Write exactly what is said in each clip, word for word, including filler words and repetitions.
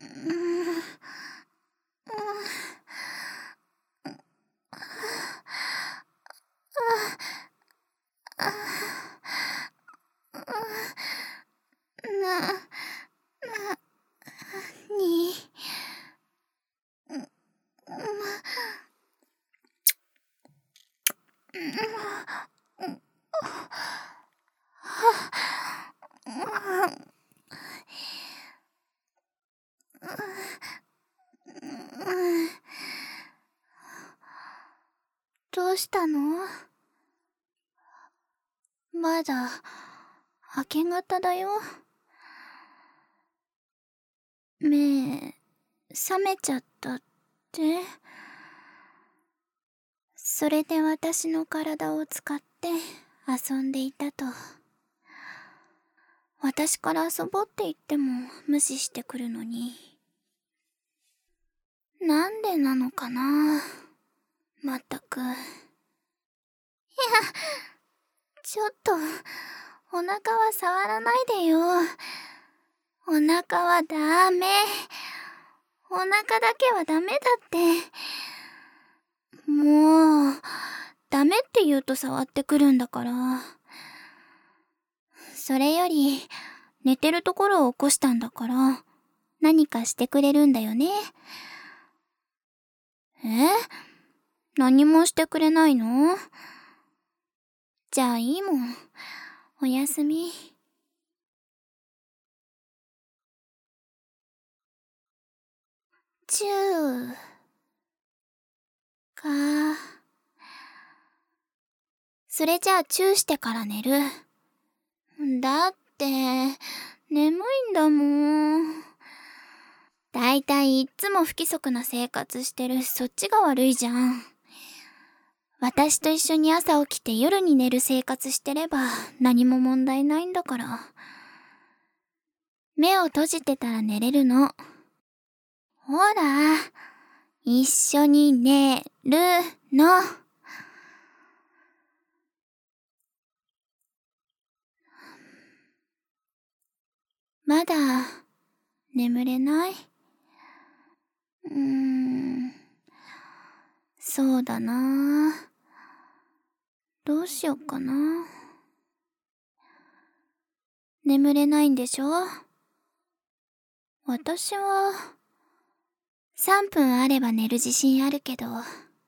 どうしたの？まだ明け方だよ。目覚めちゃったって？それで私の体を使って遊んでいたと。私から遊ぼうって言っても無視してくるのに。なんでなのかな、まったく。いや、ちょっとお腹は触らないでよ。お腹はダメ。お腹だけはダメだって。もうダメって言うと触ってくるんだから。それより寝てるところを起こしたんだから何かしてくれるんだよね。え？何もしてくれないの？じゃあいいもん。おやすみ。チューか。それじゃあチューしてから寝る。だって眠いんだもん。だいたいいっつも不規則な生活してるそっちが悪いじゃん。私と一緒に朝起きて夜に寝る生活してれば何も問題ないんだから。目を閉じてたら寝れるの。ほら、一緒に寝るの。まだ眠れない？うーん、そうだな。どうしよっかな。眠れないんでしょ？私はさんぷんあれば寝る自信あるけど。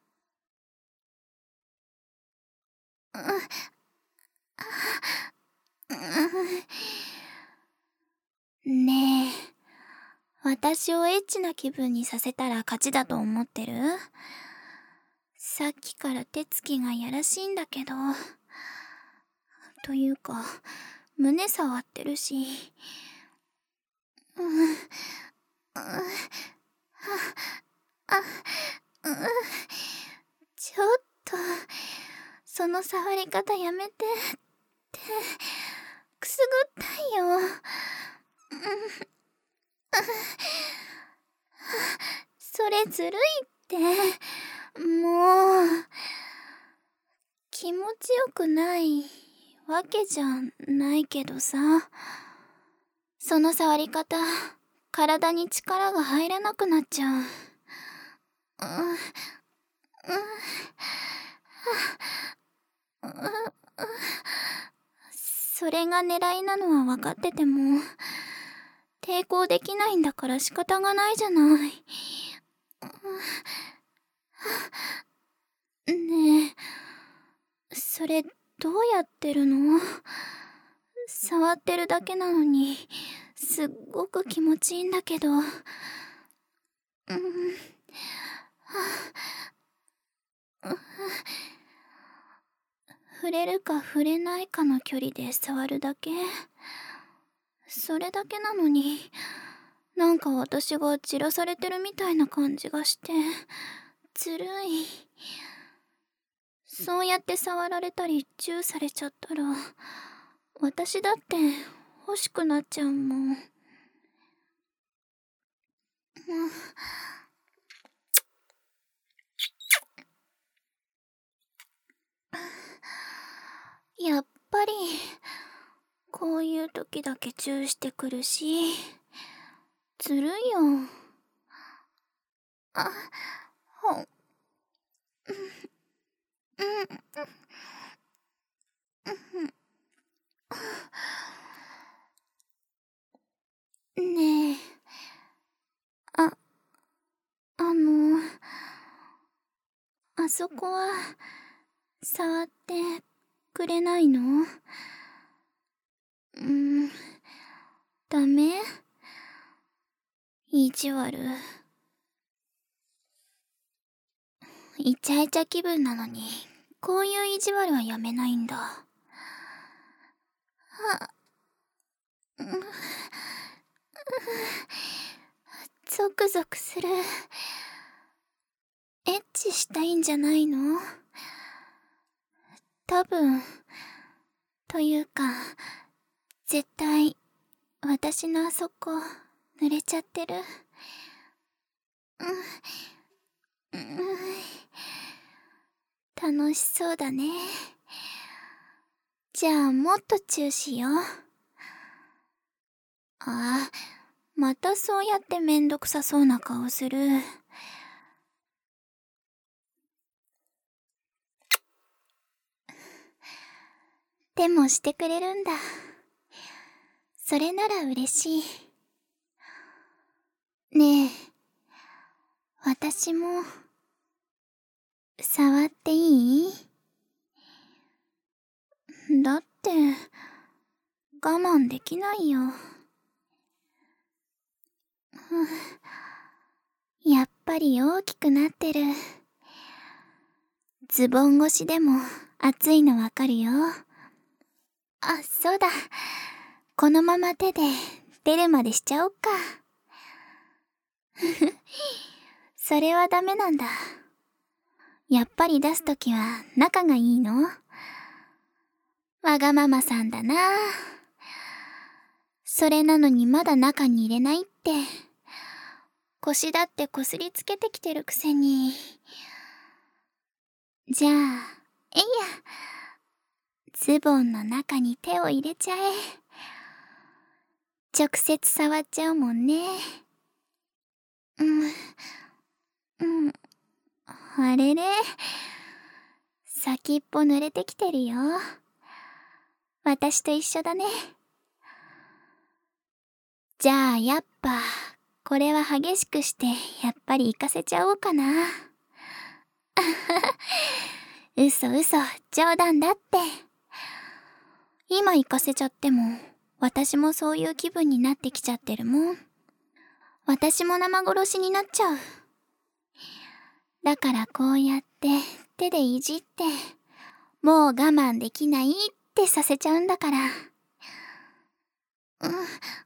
ねえ、私をエッチな気分にさせたら勝ちだと思ってる？さっきから手つきがやらしいんだけど。というか、胸触ってるし。うん、うん、あ、あ、うん、ちょっと、その触り方やめてって、くすぐったいよ。うん、それずるいって。もう、気持ちよくないわけじゃないけどさ。その触り方、体に力が入らなくなっちゃう。うん、うん、うん、それが狙いなのは分かってても、抵抗できないんだから仕方がないじゃない。ねえ、それどうやってるの？触ってるだけなのにすっごく気持ちいいんだけど。うん、触れるか触れないかの距離で触るだけ。それだけなのに、なんか私が散らされてるみたいな感じがしてずるい。そうやって触られたりチューされちゃったら私だって欲しくなっちゃうもん。うん、やっぱりこういう時だけチューしてくるし、 ずるいよ。あ、ほ、うん、うん、うん。ねえ、あ、あの、あそこは、触ってくれないの？うん、ダメ？意地悪。イチャイチャ気分なのに、こういう意地悪はやめないんだ。あ、うん、ゾクゾクする。エッチしたいんじゃないの？多分、というか、絶対、私のあそこ、濡れちゃってる。うん、うん、楽しそうだね。じゃあ、もっとチューしよう。ああ、またそうやってめんどくさそうな顔する。でもしてくれるんだ。それなら嬉しい。ねえ、私も、触っていい？だって、我慢できないよ。やっぱり大きくなってる。ズボン越しでも暑いのわかるよ。あ、そうだ。このまま手で出るまでしちゃおっか。それはダメなんだ。やっぱり出すときは仲がいいの？わがままさんだな。それなのにまだ中に入れないって。腰だってこすりつけてきてるくせに。じゃあ、えいや。ズボンの中に手を入れちゃえ。直接触っちゃうもんね。うん。うん。あれれ。先っぽ濡れてきてるよ。私と一緒だね。じゃあやっぱ、これは激しくして、やっぱり行かせちゃおうかな。嘘嘘、冗談だって。今行かせちゃっても、私もそういう気分になってきちゃってるもん。私も生殺しになっちゃう。だからこうやって手でいじって、もう我慢できないってさせちゃうんだから。うん、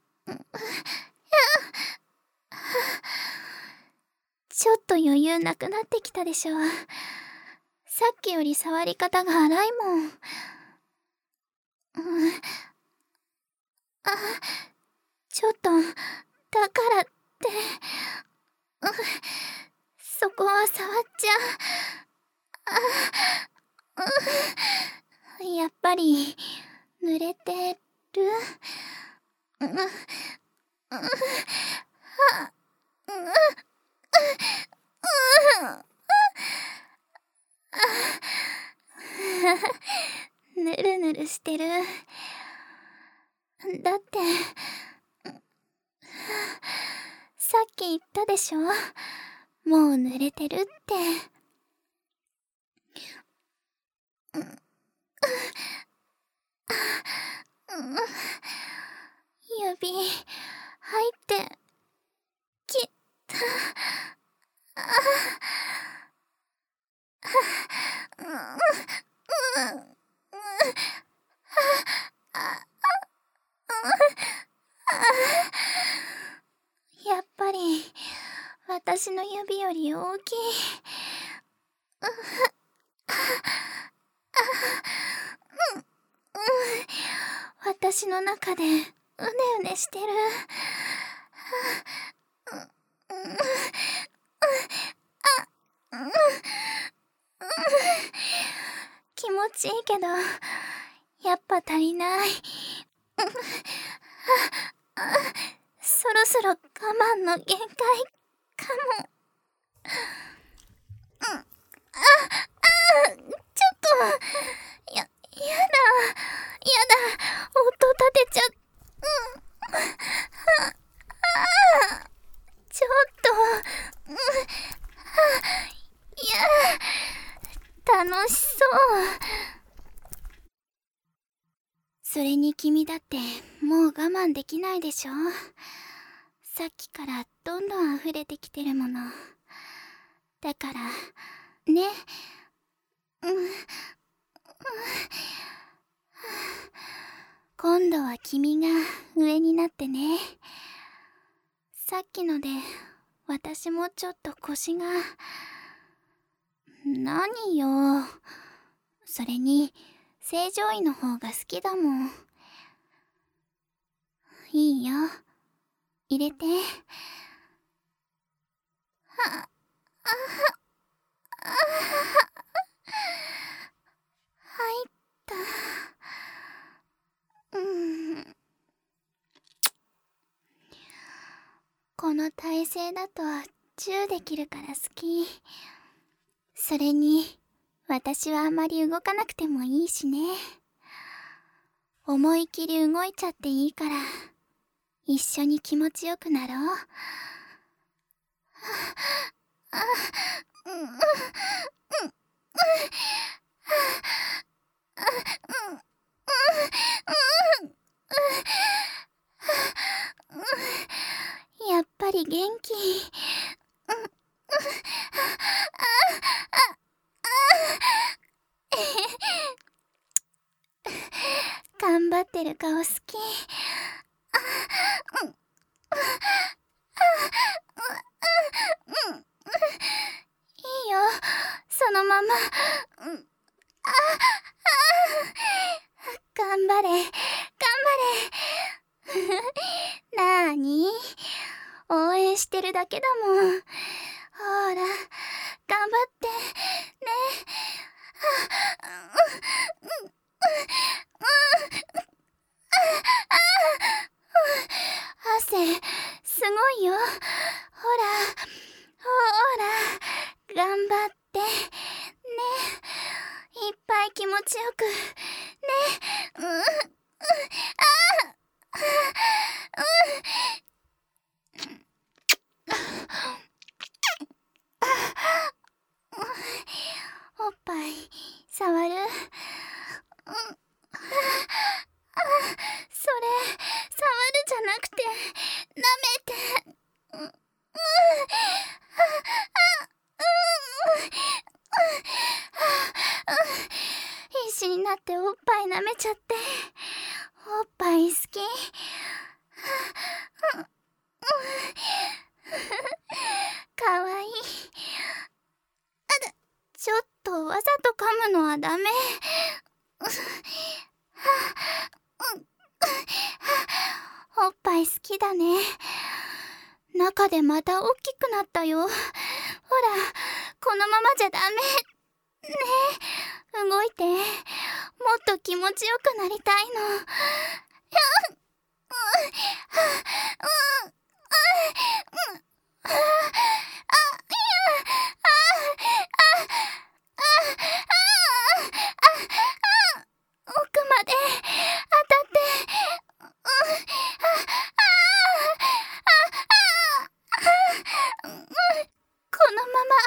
ちょっと余裕なくなってきたでしょ。さっきより触り方が荒いもん。うん、あ、ちょっと、だからって、うん、そこは触っちゃ、あ、うん、やっぱり、濡れてる？うん、うん、は、うん、うん、ぬるぬるしてる。だって、さっき言ったでしょ？もう濡れてるって。うん、うん、指、入ってきた。あ、うん、うん、うん、やっぱり、私の指より大きい。私の中で、うねうねしてる。気持ちいいけど、やっぱ足りない。そろそそろ我慢の限界かも。うん、あ、あ、ちょっと、や、やだ、やだ、音立てちゃ、うん、あ、あ、ちょっと、うん、あ、いや、楽しそう。それに君だってもう我慢できないでしょ。さっきからどんどん溢れてきてるもの。だからね、うん、うん、今度は君が上になってね。さっきので私もちょっと腰が。何よ、それに正常位の方が好きだもん。いいよ、入れて。は、あ、あ、あ、入った。うん。この体勢だとチューできるから好き。それに私はあまり動かなくてもいいしね。思い切り動いちゃっていいから一緒に気持ちよくなろう。あ、うん、うん、うん、うん、やっぱり元気。うん、うん、頑張ってる顔好き。うん、うん、いいよ、そのまま。うん、あ、あ、頑張れ、頑張れ。なーに、応援してるだけだもん。ほら、頑張ってね。汗すごいよ。ほら、ほら、頑張ってね。いっぱい気持ちよくね。うん、うん、あ、あ、うん、おっぱい触る。うん、それ触るじゃなくて舐めて。うん、うん、必死になっておっぱい舐めちゃって。おっぱい好き。かわいい。あだ、ちょっとわざと噛むのはダメ。おっぱい好きだね。中でまた大きくなったよ。ほら、このままじゃダメ。ねえ、動いて。もっと気持ちよくなりたいの。奥まで当たって。このまま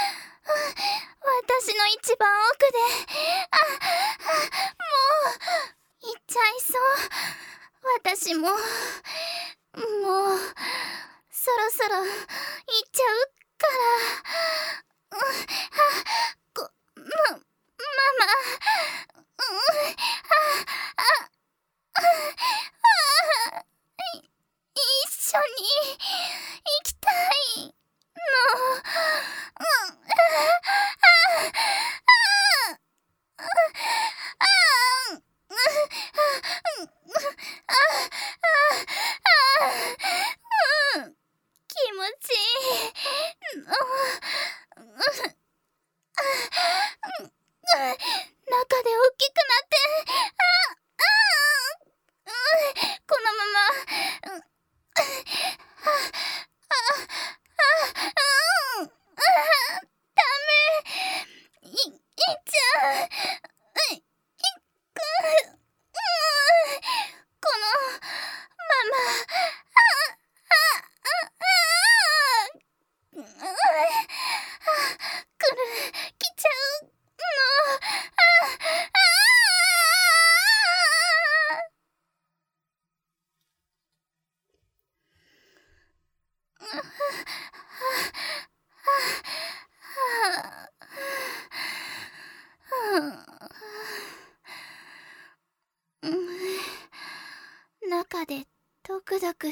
私の一番奥で、あ、もう行っちゃいそう。私ももうそろそろ行っちゃうから。うん、あ、こ、ま、ママ、うん、あ、あ、あ、あ、い、一緒に行きたいの。うん、あ、あ、あ、あ、気持ちいいの。中で大きくなって。あ、あ、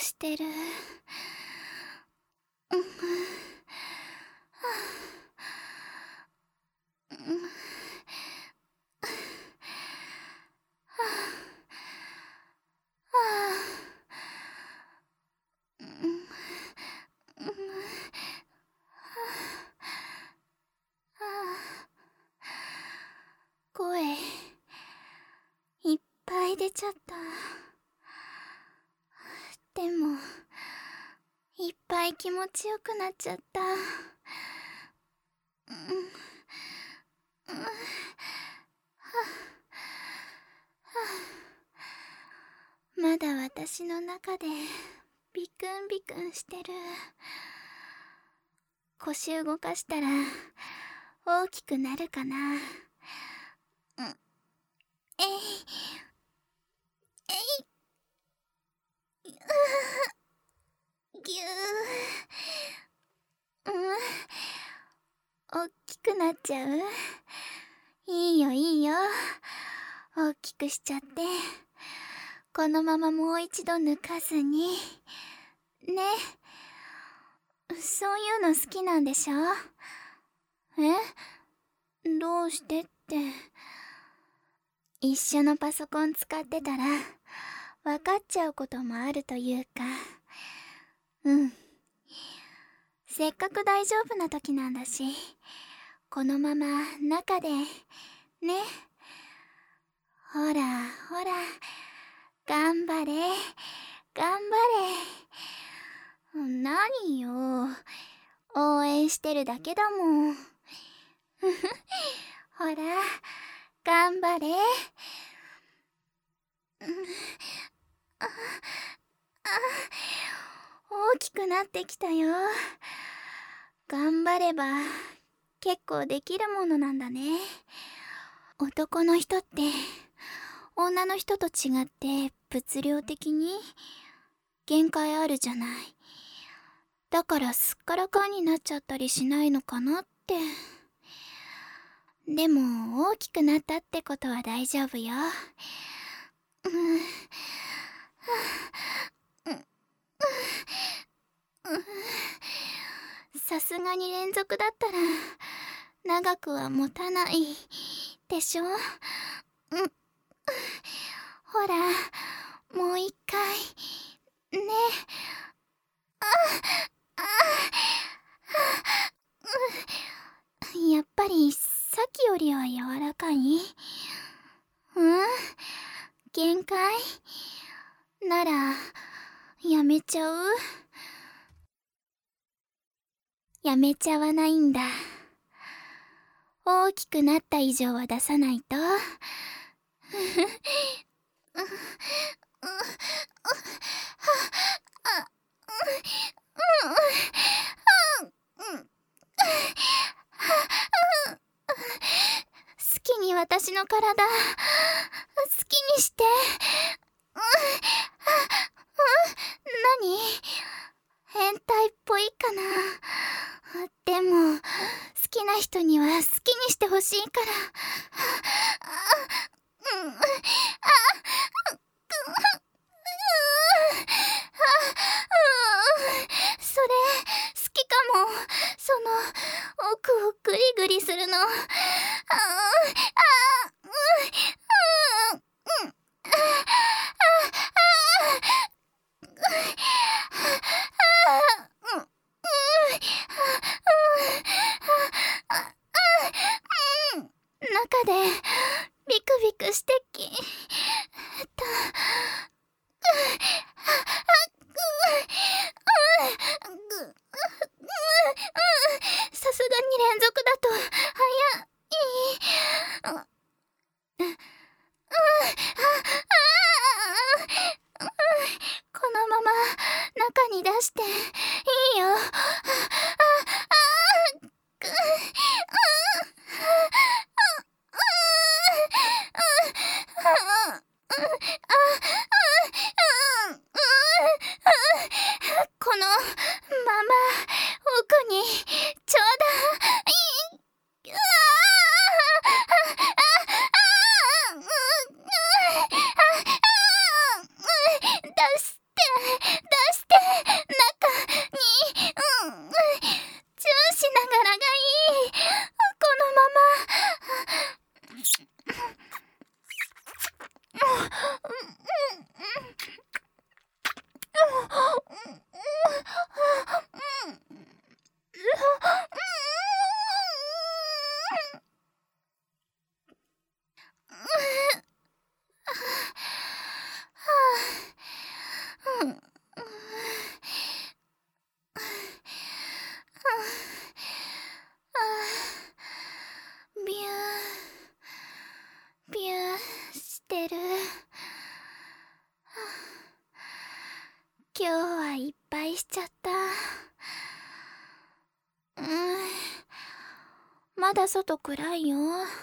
してる。声いっぱい出ちゃった。でもいっぱい気持ちよくなっちゃった。まだ私の中でビクンビクンしてる。腰動かしたら大きくなるかな。うん、えいえい、ぎゅー、うん、大きくなっちゃう。いいよいいよ、大きくしちゃって。このままもう一度抜かずにね。そういうの好きなんでしょ？え？どうしてって。一緒のパソコン使ってたら分かっちゃうこともあるというか。うん、せっかく大丈夫な時なんだし、このまま中でね。ほらほら、頑張れ頑張れ。何よ、応援してるだけだもん。ほら頑張れ。ああ、大きくなってきたよ。頑張れば結構できるものなんだね。男の人って女の人と違って物量的に限界あるじゃない。だからすっからかんになっちゃったりしないのかなって。でも大きくなったってことは大丈夫よ。うん、さすがに連続だったら長くは持たないでしょ。うん、ほらもう一回ね。あああ、やっぱりさっきよりは柔らかい？うん、限界ならやめちゃう？やめちゃわないんだ。大きくなった以上は出さないと。好きに私の体好きにして。何？変態っぽいかな。でも好きな人には好きにしてほしいから。それ好きかも。その奥をグリグリするの。あ中でビクビクしてきた。さすがに連続だと早い。このまま中に出していいよ。このまま奥にちょうだい。出して出し腹いっぱいしちゃった。うーん、まだ外暗いよ。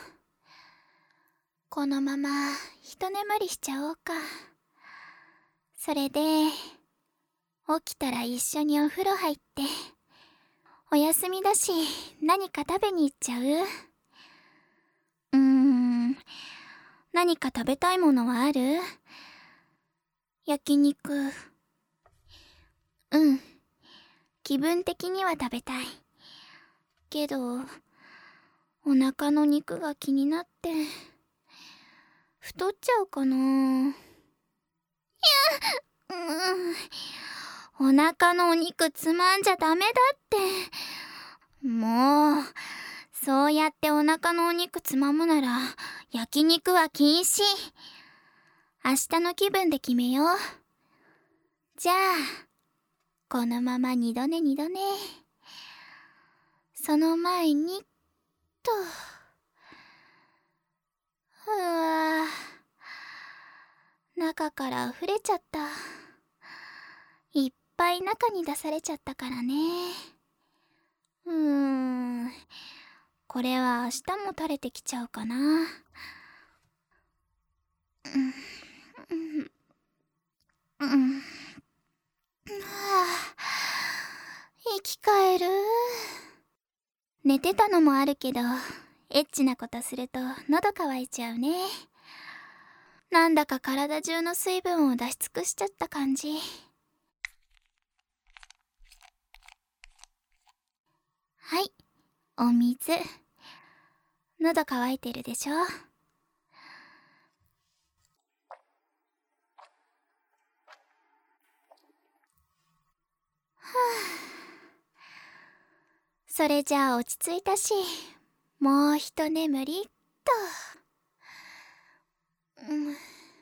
このまま一眠りしちゃおうか。それで起きたら一緒にお風呂入って、お休みだし何か食べに行っちゃう？うーん、何か食べたいものはある？焼肉。うん、気分的には食べたいけど、お腹の肉が気になって太っちゃうかな。いや、うん、お腹のお肉つまんじゃダメだって。もうそうやってお腹のお肉つまむなら焼肉は禁止。明日の気分で決めよう。じゃあこのまま二度寝二度寝。その前にっと。うわぁ、中から溢れちゃった。いっぱい中に出されちゃったからね。うーん、これは明日も垂れてきちゃうかな。うん、うん、うん、はあ、生き返る。寝てたのもあるけど、エッチなことすると喉乾いちゃうね。なんだか体中の水分を出し尽くしちゃった感じ。はい、お水。喉乾いてるでしょ。はあ、それじゃあ落ち着いたし、もう一眠りっと。うん、は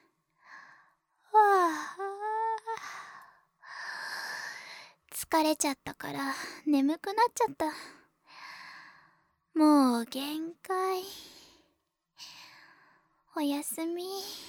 あ、疲れちゃったから眠くなっちゃった。もう限界。おやすみ。